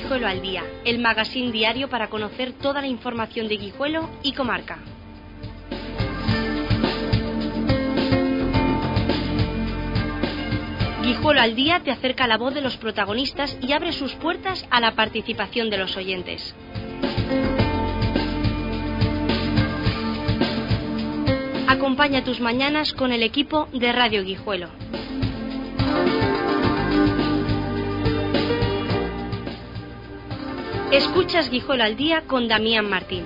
Guijuelo al Día, el magazín diario para conocer toda la información de Guijuelo y comarca. Guijuelo al Día te acerca la voz de los protagonistas y abre sus puertas a la participación de los oyentes. Acompaña tus mañanas con el equipo de Radio Guijuelo. Escuchas Guijuelo al Día con Damián Martín.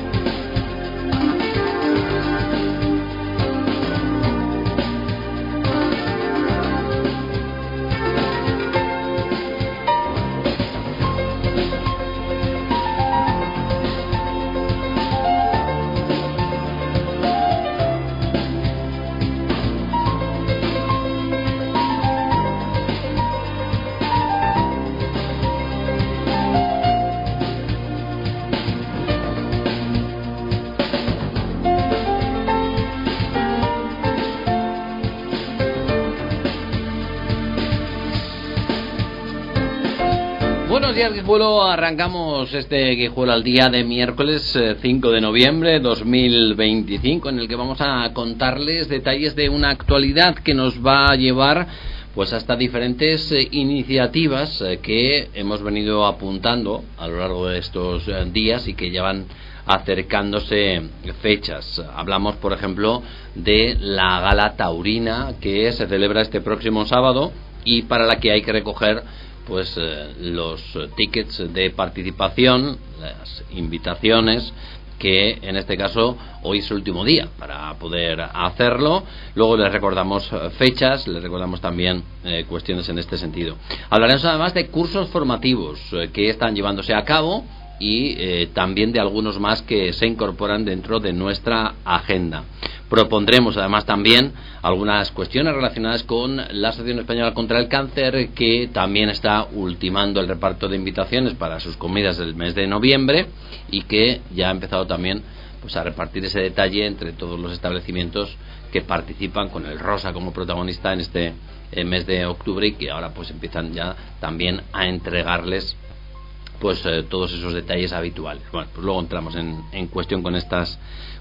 Buenos días, Guijuelo. Arrancamos este Guijuelo al Día de miércoles 5 de noviembre de 2025, en el que vamos a contarles detalles de una actualidad que nos va a llevar pues hasta diferentes iniciativas que hemos venido apuntando a lo largo de estos días y que ya van acercándose fechas. Hablamos, por ejemplo, de la gala taurina que se celebra este próximo sábado y para la que hay que recoger pues los tickets de participación, las invitaciones, que en este caso hoy es el último día para poder hacerlo. Luego les recordamos fechas, les recordamos también cuestiones en este sentido. Hablaremos además de cursos formativos que están llevándose a cabo y también de algunos más que se incorporan dentro de nuestra agenda. Propondremos además también algunas cuestiones relacionadas con la Asociación Española contra el Cáncer, que también está ultimando el reparto de invitaciones para sus comidas del mes de noviembre y que ya ha empezado también pues a repartir ese detalle entre todos los establecimientos que participan, con el Rosa como protagonista en este mes de octubre, y que ahora pues empiezan ya también a entregarles pues todos esos detalles habituales. Bueno, pues luego entramos en cuestión con estas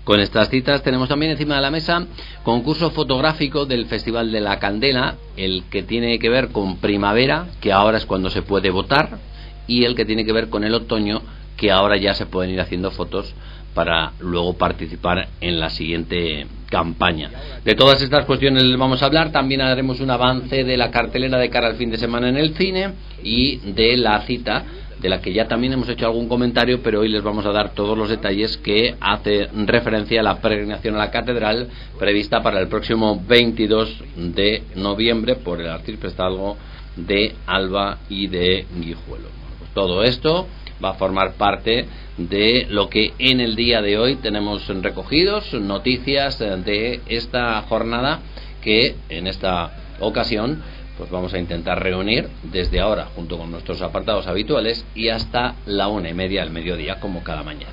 citas. Tenemos también encima de la mesa concurso fotográfico del Festival de la Candela, el que tiene que ver con primavera, que ahora es cuando se puede votar, y el que tiene que ver con el otoño, que ahora ya se pueden ir haciendo fotos para luego participar en la siguiente campaña. De todas estas cuestiones les vamos a hablar. También haremos un avance de la cartelera de cara al fin de semana en el cine y de la cita, de la que ya también hemos hecho algún comentario, pero hoy les vamos a dar todos los detalles, que hace referencia a la peregrinación a la catedral prevista para el próximo 22 de noviembre por el arciprestazgo de Alba y de Guijuelo. Pues todo esto va a formar parte de lo que en el día de hoy tenemos recogidos, noticias de esta jornada, que en esta ocasión pues vamos a intentar reunir desde ahora junto con nuestros apartados habituales y hasta la 1:30 del mediodía, como cada mañana.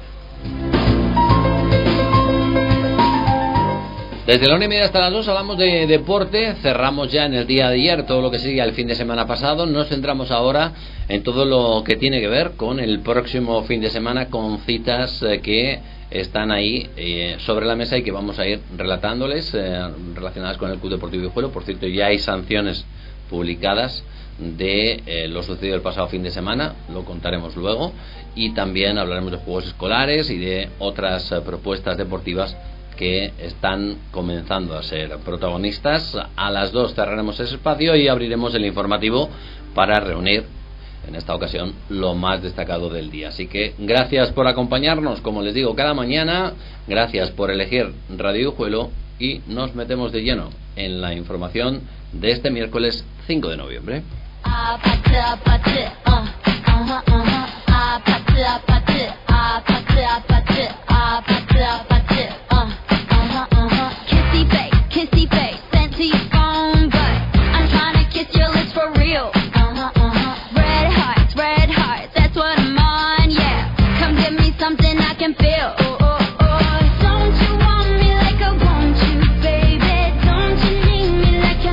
Desde la 1:30 hasta las 2 hablamos de deporte. Cerramos ya en el día de ayer todo lo que sigue al fin de semana pasado. Nos centramos ahora en todo lo que tiene que ver con el próximo fin de semana, con citas que están ahí sobre la mesa y que vamos a ir relatándoles, relacionadas con el Club Deportivo Guijuelo. Por cierto, ya hay sanciones publicadas de lo sucedido el pasado fin de semana, lo contaremos luego, y también hablaremos de juegos escolares y de otras propuestas deportivas que están comenzando a ser protagonistas. A las 2 cerraremos ese espacio y abriremos el informativo para reunir en esta ocasión lo más destacado del día. Así que gracias por acompañarnos, como les digo, cada mañana. Gracias por elegir Radio Guijuelo y nos metemos de lleno en la información de este miércoles 5 de noviembre.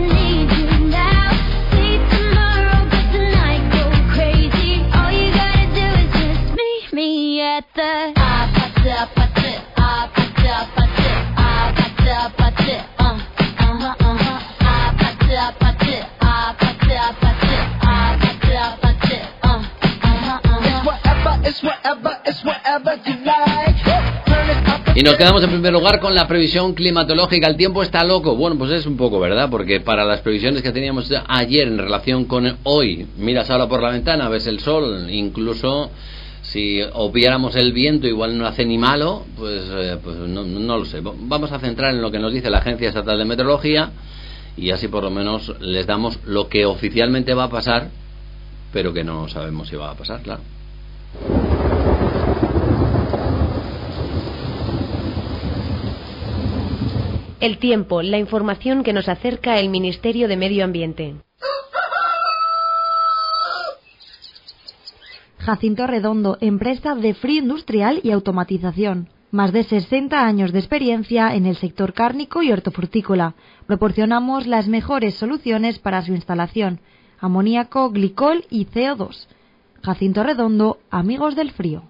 All you gotta Y nos quedamos en primer lugar con la previsión climatológica. El tiempo está loco. Bueno, pues es un poco verdad, porque para las previsiones que teníamos ayer en relación con hoy, miras ahora por la ventana, ves el sol, incluso si obviáramos el viento, igual no hace ni malo, pues no lo sé. Vamos a centrar en lo que nos dice la Agencia Estatal de Meteorología y así por lo menos les damos lo que oficialmente va a pasar, pero que no sabemos si va a pasar, claro. El tiempo, la información que nos acerca el Ministerio de Medio Ambiente. Jacinto Redondo, empresa de frío industrial y automatización. Más de 60 años de experiencia en el sector cárnico y hortofrutícola. Proporcionamos las mejores soluciones para su instalación: amoníaco, glicol y CO2. Jacinto Redondo, amigos del frío.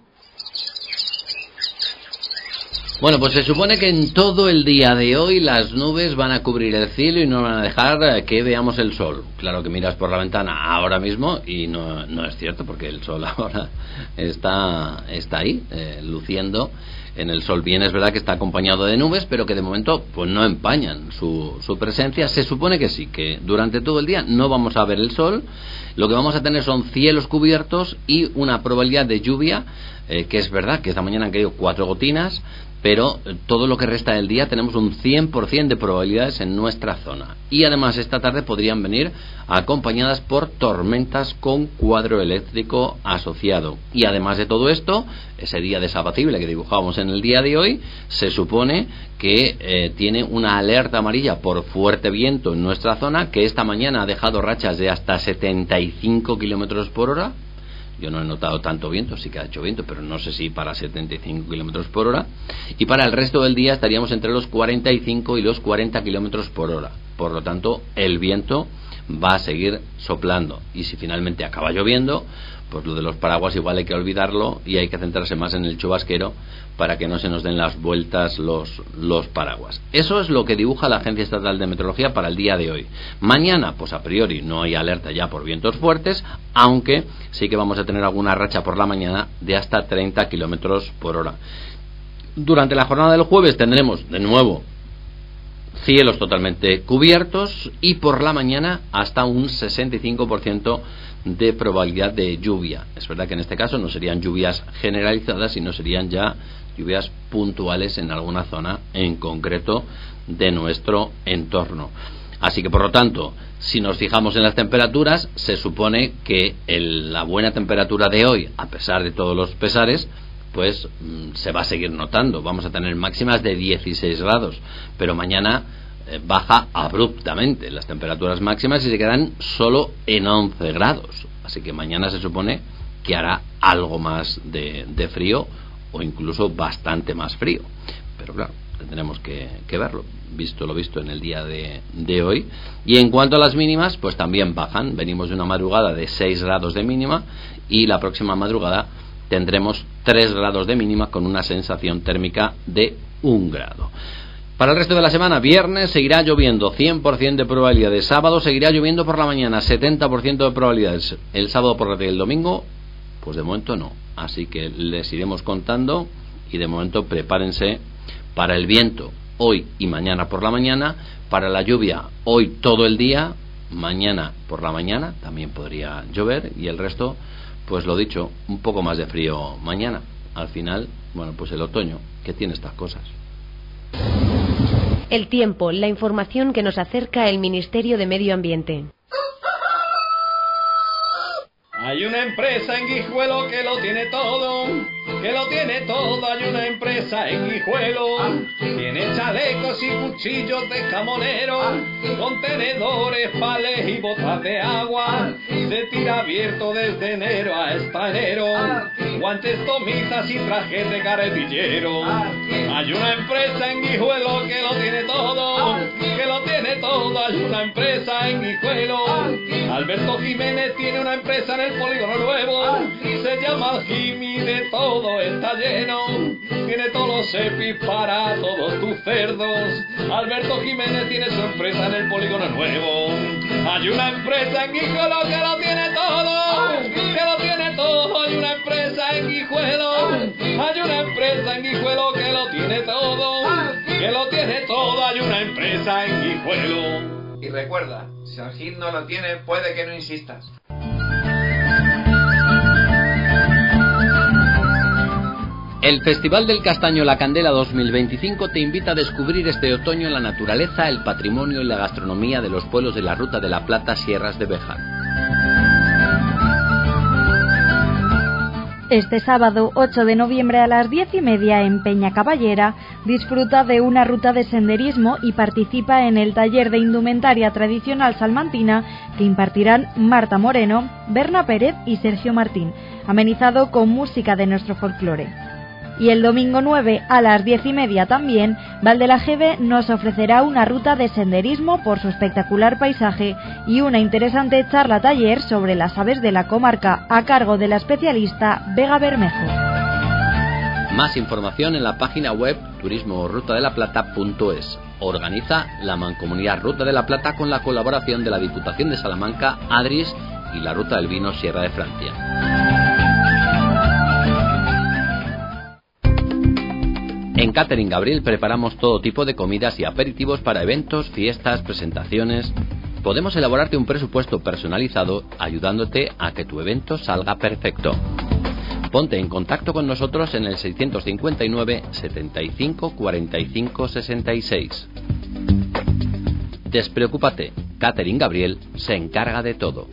Bueno, pues se supone que en todo el día de hoy las nubes van a cubrir el cielo y no van a dejar que veamos el sol. Claro que miras por la ventana ahora mismo y no es cierto, porque el sol ahora está ahí, luciendo en el sol. Bien, es verdad que está acompañado de nubes, pero que de momento pues no empañan su presencia. Se supone que sí, que durante todo el día no vamos a ver el sol. Lo que vamos a tener son cielos cubiertos y una probabilidad de lluvia, que es verdad que esta mañana han caído 4 gotinas, pero todo lo que resta del día tenemos un 100% de probabilidades en nuestra zona. Y además esta tarde podrían venir acompañadas por tormentas con cuadro eléctrico asociado. Y además de todo esto, ese día desapacible que dibujamos en el día de hoy, se supone que tiene una alerta amarilla por fuerte viento en nuestra zona, que esta mañana ha dejado rachas de hasta 75 kilómetros por hora. Yo no he notado tanto viento, sí que ha hecho viento, pero no sé si para 75 kilómetros por hora. Y para el resto del día estaríamos entre los 45 y los 40 kilómetros por hora. Por lo tanto, el viento va a seguir soplando. Y si finalmente acaba lloviendo, pues lo de los paraguas igual hay que olvidarlo y hay que centrarse más en el chubasquero para que no se nos den las vueltas los paraguas. Eso es lo que dibuja la Agencia Estatal de Meteorología para el día de hoy. Mañana, pues a priori no hay alerta ya por vientos fuertes, aunque sí que vamos a tener alguna racha por la mañana de hasta 30 kilómetros por hora. Durante la jornada del jueves tendremos de nuevo cielos totalmente cubiertos y por la mañana hasta un 65% de probabilidad de lluvia. Es verdad que en este caso no serían lluvias generalizadas, sino serían ya lluvias puntuales en alguna zona en concreto de nuestro entorno. Así que por lo tanto, si nos fijamos en las temperaturas, se supone que la buena temperatura de hoy, a pesar de todos los pesares, pues se va a seguir notando. Vamos a tener máximas de 16 grados, pero mañana baja abruptamente las temperaturas máximas y se quedan solo en 11 grados. Así que mañana se supone que hará algo más de frío o incluso bastante más frío. Pero claro, tendremos que verlo, visto lo visto en el día de hoy. Y en cuanto a las mínimas, pues también bajan. Venimos de una madrugada de 6 grados de mínima y la próxima madrugada tendremos 3 grados de mínima con una sensación térmica de 1 grado. Para el resto de la semana, viernes seguirá lloviendo, 100% de probabilidades. Sábado seguirá lloviendo por la mañana, 70% de probabilidades. El sábado por la tarde y el domingo, pues de momento no. Así que les iremos contando y de momento prepárense para el viento hoy y mañana por la mañana, para la lluvia hoy todo el día, mañana por la mañana también podría llover y el resto, pues lo dicho, un poco más de frío mañana. Al final, bueno, pues el otoño, que tiene estas cosas. El tiempo, la información que nos acerca el Ministerio de Medio Ambiente. Hay una empresa en Guijuelo que lo tiene todo, hay una empresa en Guijuelo. Tiene chalecos y cuchillos de camonero, contenedores, pales y botas de agua. Se tira abierto desde enero hasta enero, guantes, tomitas y trajes de carretillero. Hay una empresa en Guijuelo que lo tiene todo, hay una empresa en Guijuelo. Alberto Jiménez tiene una empresa en el Polígono Nuevo, se llama Jimmy, de todo está lleno, tiene todos los EPIs para todos tus cerdos. Alberto Jiménez tiene su empresa en el Polígono Nuevo. Hay una empresa en Guijuelo que lo tiene todo, que lo tiene todo. Hay una empresa en Guijuelo, hay una empresa en Guijuelo que lo tiene todo, que lo tiene todo. Hay una empresa en Guijuelo. Y recuerda, si el hit no lo tiene, puede que no insistas. El Festival del Castaño La Candela 2025 te invita a descubrir este otoño la naturaleza, el patrimonio y la gastronomía de los pueblos de la Ruta de la Plata, Sierras de Béjar. Este sábado 8 de noviembre a las 10:30 en Peña Caballera disfruta de una ruta de senderismo y participa en el taller de indumentaria tradicional salmantina que impartirán Marta Moreno, Berna Pérez y Sergio Martín, amenizado con música de nuestro folclore. Y el domingo 9 a las 10:30 también, Valdelajeve nos ofrecerá una ruta de senderismo por su espectacular paisaje y una interesante charla taller sobre las aves de la comarca a cargo de la especialista Vega Bermejo. Más información en la página web turismorutadelaplata.es. Organiza la Mancomunidad Ruta de la Plata con la colaboración de la Diputación de Salamanca, Adris y la Ruta del Vino Sierra de Francia. En Catering Gabriel preparamos todo tipo de comidas y aperitivos para eventos, fiestas, presentaciones. Podemos elaborarte un presupuesto personalizado ayudándote a que tu evento salga perfecto. Ponte en contacto con nosotros en el 659 75 45 66. Despreocúpate, Catering Gabriel se encarga de todo.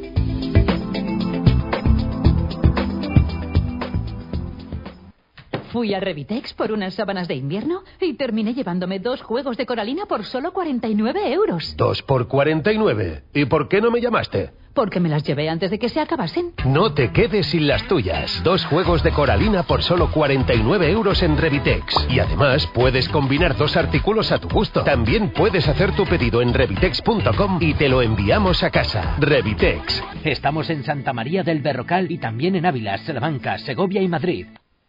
Fui a Revitex por unas sábanas de invierno y terminé llevándome 2 juegos de coralina por solo 49 euros. 2 por 49. ¿Y por qué no me llamaste? Porque me las llevé antes de que se acabasen. No te quedes sin las tuyas. 2 juegos de coralina por solo 49 euros en Revitex. Y además puedes combinar 2 artículos a tu gusto. También puedes hacer tu pedido en revitex.com y te lo enviamos a casa. Revitex. Estamos en Santa María del Berrocal y también en Ávila, Salamanca, Segovia y Madrid.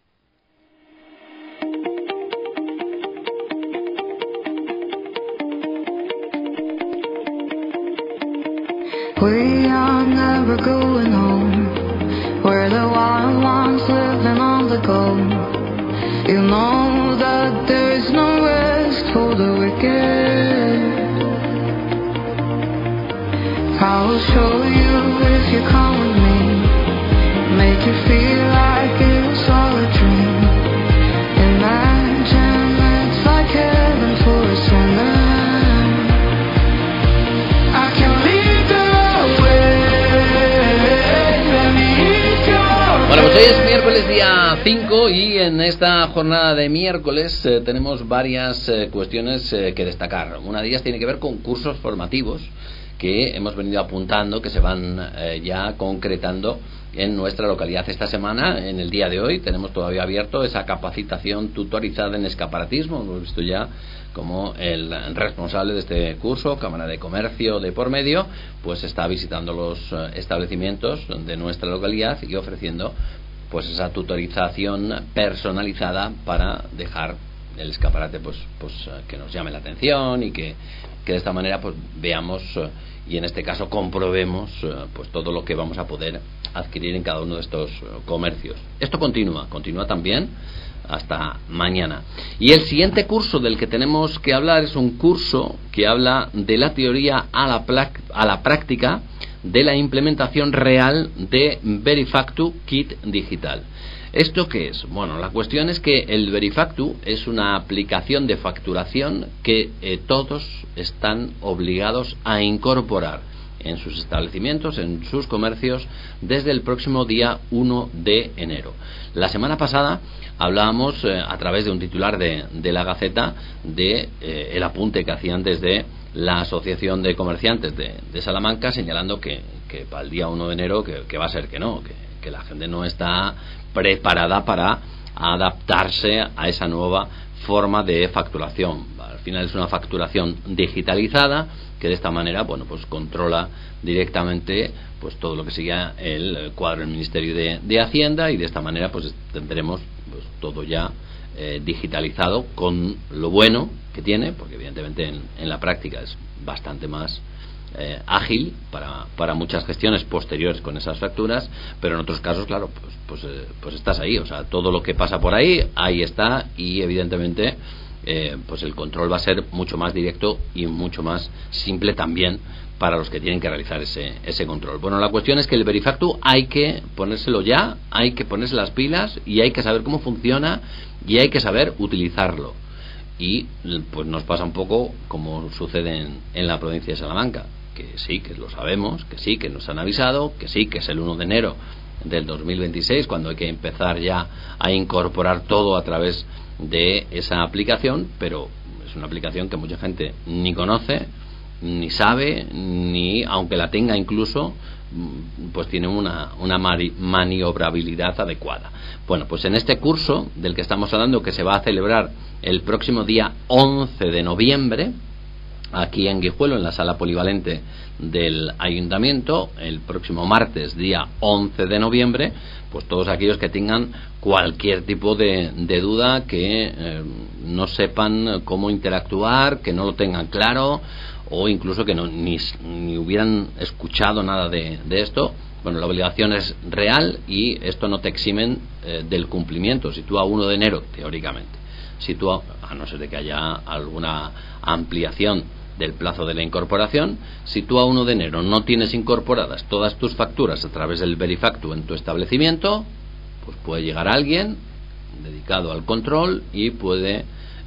We are never going home, where the wild ones living on the go. You know that there is no rest for the wicked. I will show you if you come with me, make you feel like it's all a dream. Imagine it's like heaven for a sinner. I can leave. Bueno, pues hoy es miércoles día 5 y en esta jornada de miércoles tenemos varias cuestiones que destacar. Una de ellas tiene que ver con cursos formativos que hemos venido apuntando, que se van ya concretando en nuestra localidad. Esta semana, en el día de hoy, tenemos todavía abierto esa capacitación tutorizada en escaparatismo. Hemos visto ya como el responsable de este curso, Cámara de Comercio de por medio, pues está visitando los establecimientos de nuestra localidad y ofreciendo pues esa tutorización personalizada para dejar el escaparate pues que nos llame la atención y que de esta manera pues veamos y en este caso comprobemos pues todo lo que vamos a poder adquirir en cada uno de estos comercios. Esto continúa también hasta mañana. Y el siguiente curso del que tenemos que hablar es un curso que habla de la teoría a la práctica de la implementación real de Verifactu Kit Digital. ¿Esto qué es? Bueno, la cuestión es que el Verifactu es una aplicación de facturación que todos están obligados a incorporar en sus establecimientos, en sus comercios, desde el próximo día 1 de enero. La semana pasada hablábamos a través de un titular de la Gaceta de el apunte que hacían desde la Asociación de Comerciantes de Salamanca, señalando que para el día 1 de enero que va a ser que no, que la gente no está preparada para adaptarse a esa nueva forma de facturación. Al final es una facturación digitalizada que de esta manera, bueno, pues controla directamente pues todo lo que siga el cuadro del Ministerio de Hacienda, y de esta manera pues tendremos pues todo ya digitalizado, con lo bueno que tiene, porque evidentemente en la práctica es bastante más ágil para muchas gestiones posteriores con esas facturas, pero en otros casos, claro, pues estás ahí, o sea, todo lo que pasa por ahí está, y evidentemente pues el control va a ser mucho más directo y mucho más simple también para los que tienen que realizar ese control. Bueno, la cuestión es que el Verifactu hay que ponérselo ya, hay que ponerse las pilas, y hay que saber cómo funciona, y hay que saber utilizarlo. Y pues nos pasa un poco como sucede en la provincia de Salamanca, que sí, que lo sabemos, que sí, que nos han avisado, que sí, que es el 1 de enero del 2026 cuando hay que empezar ya a incorporar todo a través de esa aplicación, pero es una aplicación que mucha gente ni conoce, ni sabe, ni aunque la tenga incluso, pues tiene una maniobrabilidad adecuada. Bueno, pues en este curso del que estamos hablando, que se va a celebrar el próximo día 11 de noviembre aquí en Guijuelo, en la sala polivalente del Ayuntamiento, el próximo martes, día 11 de noviembre, pues todos aquellos que tengan cualquier tipo de duda, que no sepan cómo interactuar, que no lo tengan claro, o incluso que ni hubieran escuchado nada de esto, bueno, la obligación es real, y esto no te eximen del cumplimiento. Si tú a 1 de enero, teóricamente, si tú, a no ser de que haya alguna ampliación del plazo de la incorporación, si tú a 1 de enero no tienes incorporadas todas tus facturas a través del Verifactu en tu establecimiento, pues puede llegar alguien dedicado al control y puede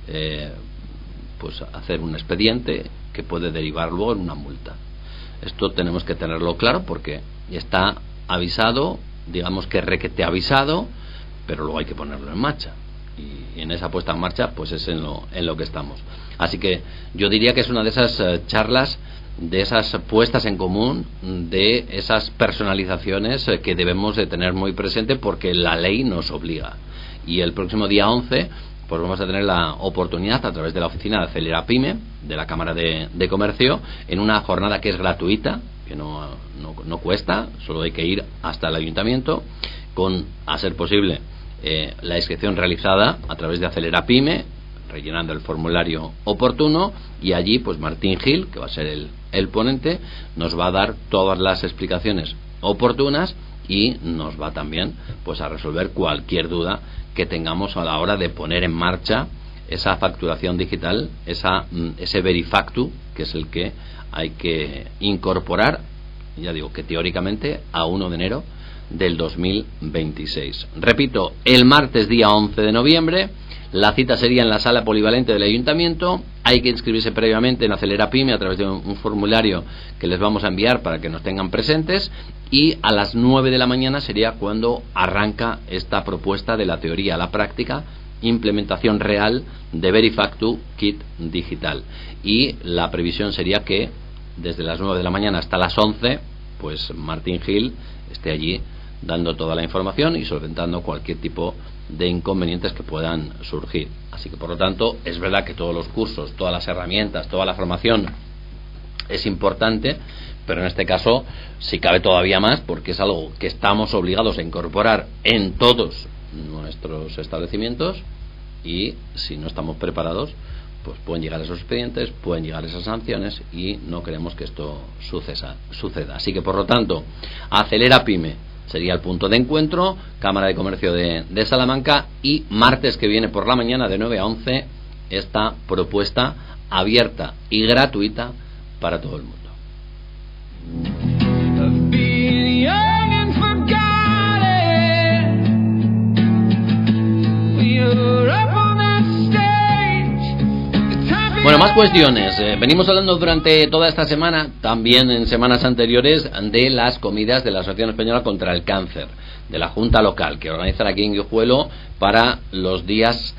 pues hacer un expediente que puede derivar luego en una multa. Esto tenemos que tenerlo claro, porque está avisado, digamos que requete avisado, pero luego hay que ponerlo en marcha, y en esa puesta en marcha pues es en lo que estamos. Así que yo diría que es una de esas charlas, de esas puestas en común, de esas personalizaciones que debemos de tener muy presente, porque la ley nos obliga. Y el próximo día 11 pues vamos a tener la oportunidad, a través de la oficina de Acelera Pyme de la Cámara de Comercio, en una jornada que es gratuita, que no cuesta, solo hay que ir hasta el ayuntamiento, con, a ser posible, la inscripción realizada a través de Acelera Pyme, rellenando el formulario oportuno, y allí pues Martín Gil, que va a ser el ponente, nos va a dar todas las explicaciones oportunas, y nos va también pues a resolver cualquier duda que tengamos a la hora de poner en marcha esa facturación digital, ese Verifactu, que es el que hay que incorporar, ya digo que teóricamente a 1 de enero del 2026. Repito, el martes día 11 de noviembre, la cita sería en la sala polivalente del Ayuntamiento. Hay que inscribirse previamente en Acelera Pyme a través de un formulario que les vamos a enviar para que nos tengan presentes, y a las 9 de la mañana sería cuando arranca esta propuesta de la teoría a la práctica, implementación real de Verifactu Kit Digital, y la previsión sería que desde las 9 de la mañana hasta las 11 pues Martín Gil esté allí dando toda la información y solventando cualquier tipo de inconvenientes que puedan surgir. Así que por lo tanto es verdad que todos los cursos, todas las herramientas, toda la formación es importante, pero en este caso si cabe todavía más, porque es algo que estamos obligados a incorporar en todos nuestros establecimientos, y si no estamos preparados pues pueden llegar esos expedientes, pueden llegar esas sanciones, y no queremos que esto suceda. Así que por lo tanto, Acelera Pyme sería el punto de encuentro, Cámara de Comercio de Salamanca, y martes que viene por la mañana de 9 a 11 esta propuesta abierta y gratuita para todo el mundo. Bueno, más cuestiones. Venimos hablando durante toda esta semana, también en semanas anteriores, de las comidas de la Asociación Española contra el Cáncer, de la Junta Local, que organizan aquí en Guijuelo para los días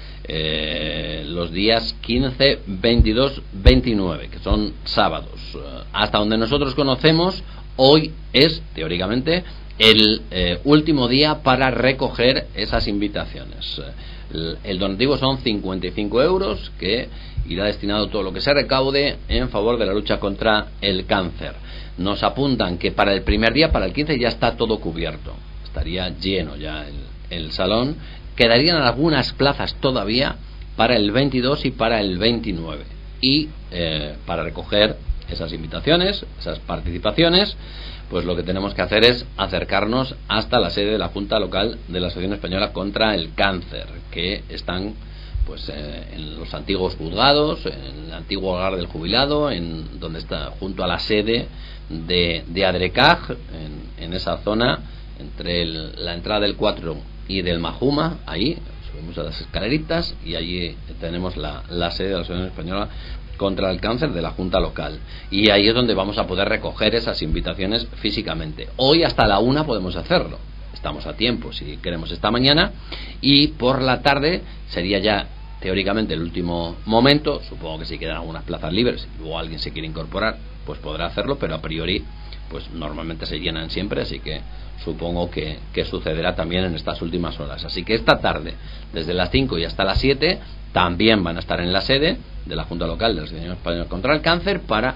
15, 22, 29, que son sábados. Hasta donde nosotros conocemos, hoy es, teóricamente, el último día para recoger esas invitaciones. El donativo son 55 euros, que irá destinado todo lo que se recaude en favor de la lucha contra el cáncer. Nos apuntan que para el primer día, para el 15, ya está todo cubierto. Estaría lleno ya el salón. Quedarían algunas plazas todavía para el 22 y para el 29. Y para recoger esas invitaciones, esas participaciones, pues lo que tenemos que hacer es acercarnos hasta la sede de la Junta Local de la Asociación Española contra el Cáncer, que están pues en los antiguos juzgados, en el antiguo hogar del jubilado, en donde está junto a la sede de Adrecaj, en esa zona entre la entrada del 4 y del Majuma. Ahí subimos a las escaleritas y allí tenemos la sede de la Asociación Española contra el Cáncer de la Junta Local, y ahí es donde vamos a poder recoger esas invitaciones físicamente. Hoy hasta la 1 podemos hacerlo, estamos a tiempo si queremos esta mañana, y por la tarde sería ya teóricamente el último momento. Supongo que si quedan algunas plazas libres o alguien se quiere incorporar, pues podrá hacerlo, pero a priori pues normalmente se llenan siempre, así que supongo que sucederá también en estas últimas horas. Así que esta tarde, desde las 5 y hasta las 7, también van a estar en la sede de la Junta Local de la Asociación Española contra el Cáncer para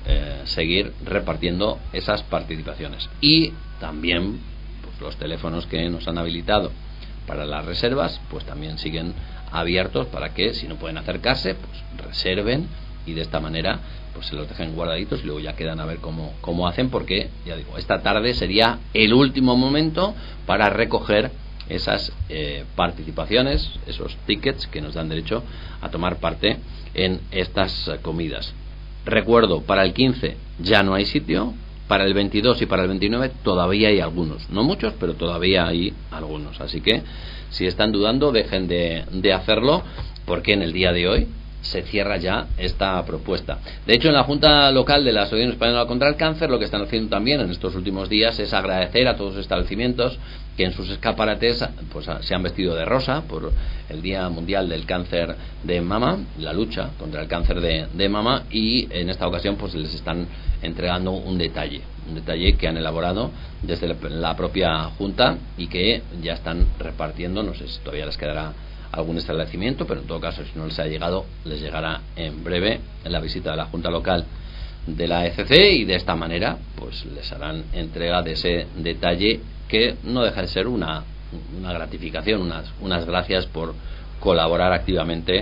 seguir repartiendo esas participaciones. Y también pues, los teléfonos que nos han habilitado para las reservas pues también siguen abiertos para que, si no pueden acercarse, pues reserven, y de esta manera pues se los dejen guardaditos y luego ya quedan a ver cómo hacen, porque ya digo, esta tarde sería el último momento para recoger esas participaciones, esos tickets que nos dan derecho a tomar parte en estas comidas. Recuerdo, para el 15 ya no hay sitio, para el 22 y para el 29 todavía hay algunos, no muchos, pero todavía hay algunos, así que si están dudando dejen de hacerlo, porque en el día de hoy se cierra ya esta propuesta. De hecho, en la Junta Local de la Asociación Española contra el Cáncer lo que están haciendo también en estos últimos días es agradecer a todos los establecimientos que en sus escaparates pues se han vestido de rosa por el Día Mundial del Cáncer de Mama, la lucha contra el cáncer de mama, y en esta ocasión pues les están entregando un detalle que han elaborado desde la propia Junta y que ya están repartiendo. No sé si todavía les quedará algún establecimiento, pero en todo caso, si no les ha llegado, les llegará en breve en la visita de la Junta Local de la ECC, y de esta manera pues les harán entrega de ese detalle que no deja de ser una gratificación, unas gracias por colaborar activamente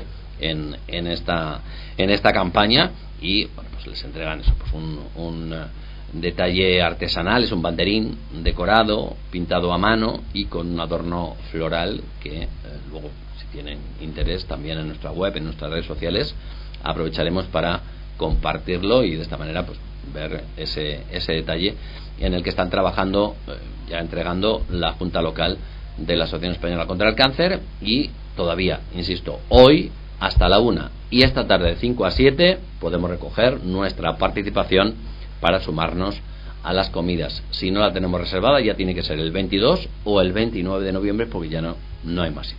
en esta campaña. Y bueno, pues les entregan eso, pues un detalle artesanal, es un banderín decorado, pintado a mano y con un adorno floral que luego, si tienen interés, también en nuestra web, en nuestras redes sociales, aprovecharemos para compartirlo y de esta manera pues ver ese detalle en el que están trabajando, ya entregando la Junta Local de la Asociación Española contra el Cáncer. Y todavía, insisto, hoy hasta la 1 y esta tarde de 5 a 7 podemos recoger nuestra participación para sumarnos a las comidas. Si no la tenemos reservada, ya tiene que ser el 22 o el 29 de noviembre, porque ya no hay más sitios.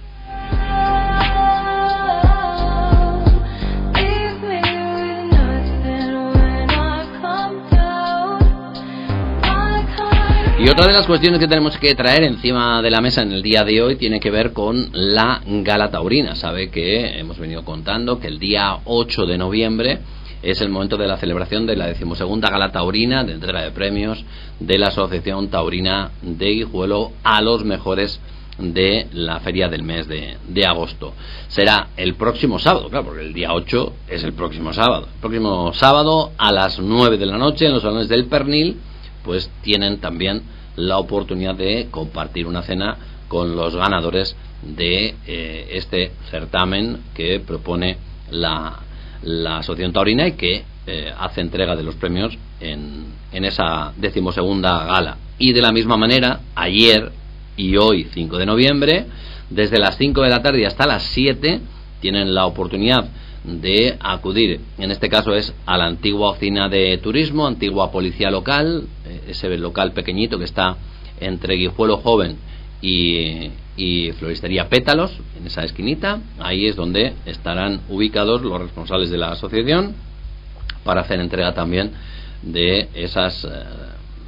Y otra de las cuestiones que tenemos que traer encima de la mesa en el día de hoy tiene que ver con la Gala Taurina. Sabe que hemos venido contando que el día 8 de noviembre es el momento de la celebración de la 12ª Gala Taurina, de entrega de premios de la Asociación Taurina de Guijuelo a los mejores de la feria del mes de agosto. Será el próximo sábado, claro, porque el día 8 es el próximo sábado. El próximo sábado a las 9 de la noche en los salones del Pernil, pues tienen también la oportunidad de compartir una cena con los ganadores de este certamen que propone la Asociación Taurina y que hace entrega de los premios en esa 12ª gala. Y de la misma manera, ayer y hoy, 5 de noviembre, desde las 5 de la tarde hasta las 7, tienen la oportunidad de acudir, en este caso es a la antigua oficina de turismo, antigua policía local, ese local pequeñito que está entre Guijuelo Joven y Floristería Pétalos, en esa esquinita. Ahí es donde estarán ubicados los responsables de la asociación para hacer entrega también de esas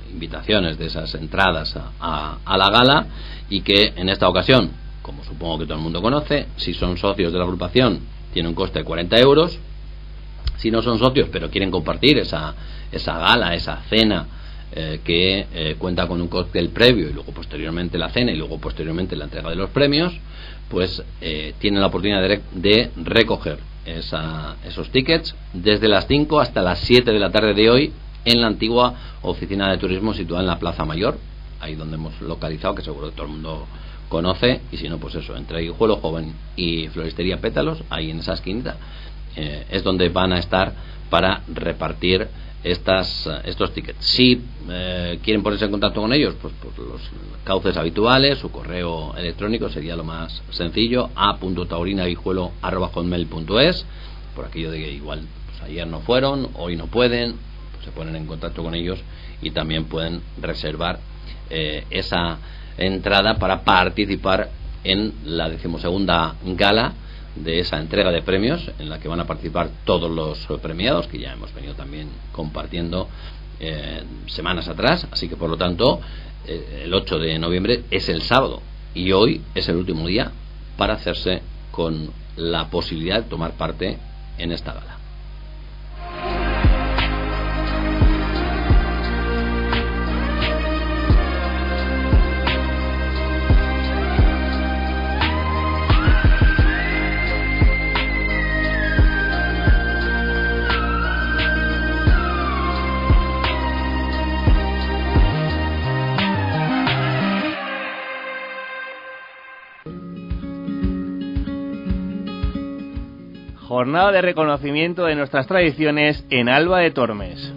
invitaciones de esas entradas a la gala, y que en esta ocasión, como supongo que todo el mundo conoce, si son socios de la agrupación tiene un coste de 40 euros. Si no son socios pero quieren compartir esa gala, esa cena que cuenta con un cóctel previo y luego posteriormente la cena y luego posteriormente la entrega de los premios, pues tienen la oportunidad de recoger esos tickets desde las 5 hasta las 7 de la tarde de hoy en la antigua oficina de turismo situada en la Plaza Mayor, ahí donde hemos localizado, que seguro que todo el mundo conoce, y si no, pues eso, entre Guijuelo Joven y Floristería Pétalos, ahí en esa esquinita, es donde van a estar para repartir estos tickets. Si quieren ponerse en contacto con ellos, pues por los cauces habituales, su correo electrónico sería lo más sencillo, a.taurinaguijuelo@hotmail.es, por aquello de que igual pues ayer no fueron, hoy no pueden, pues se ponen en contacto con ellos y también pueden reservar esa entrada para participar en la 12ª gala de esa entrega de premios, en la que van a participar todos los premiados, que ya hemos venido también compartiendo semanas atrás. Así que por lo tanto el 8 de noviembre es el sábado y hoy es el último día para hacerse con la posibilidad de tomar parte en esta gala. Jornada de reconocimiento de nuestras tradiciones en Alba de Tormes.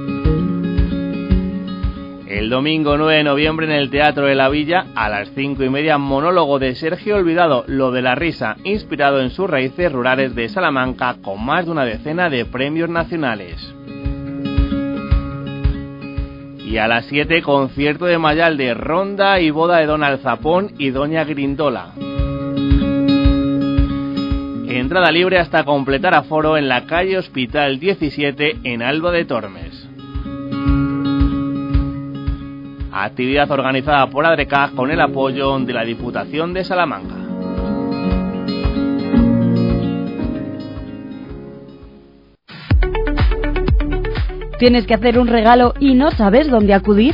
El domingo 9 de noviembre en el Teatro de la Villa, a las 5:30, monólogo de Sergio Olvidado, Lo de la risa, inspirado en sus raíces rurales de Salamanca, con más de una decena de premios nacionales. Y a las 7, concierto de Mayalde, ronda y boda de Don Alzapón y Doña Grindola. Entrada libre hasta completar aforo en la calle Hospital 17 en Alba de Tormes. Actividad organizada por Adrecaj con el apoyo de la Diputación de Salamanca. ¿Tienes que hacer un regalo y no sabes dónde acudir?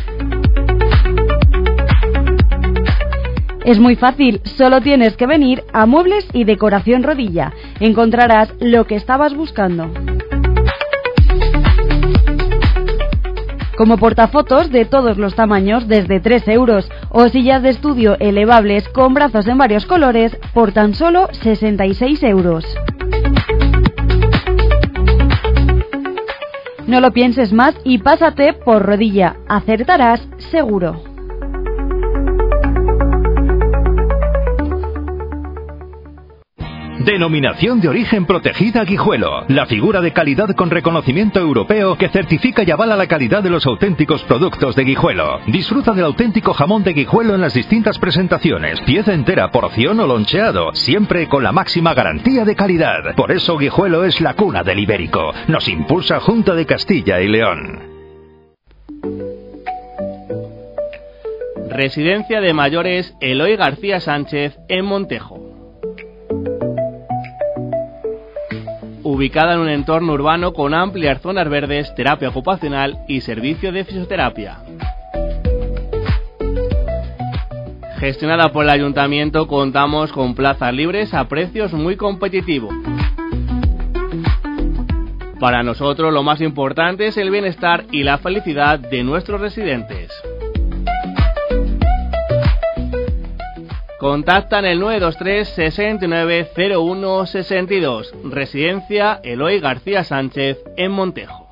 Es muy fácil, solo tienes que venir a Muebles y Decoración Rodilla. Encontrarás lo que estabas buscando. Como portafotos de todos los tamaños desde 3 euros o sillas de estudio elevables con brazos en varios colores por tan solo 66 euros. No lo pienses más y pásate por Rodilla. Acertarás seguro. Denominación de origen protegida Guijuelo. La figura de calidad con reconocimiento europeo que certifica y avala la calidad de los auténticos productos de Guijuelo. Disfruta del auténtico jamón de Guijuelo en las distintas presentaciones. Pieza entera, porción o loncheado. Siempre con la máxima garantía de calidad. Por eso Guijuelo es la cuna del ibérico. Nos impulsa Junta de Castilla y León. Residencia de mayores Eloy García Sánchez en Montejo. Ubicada en un entorno urbano con amplias zonas verdes, terapia ocupacional y servicio de fisioterapia. Gestionada por el ayuntamiento, contamos con plazas libres a precios muy competitivos. Para nosotros lo más importante es el bienestar y la felicidad de nuestros residentes. Contacta en el 923 69 01 62. Residencia Eloy García Sánchez en Montejo.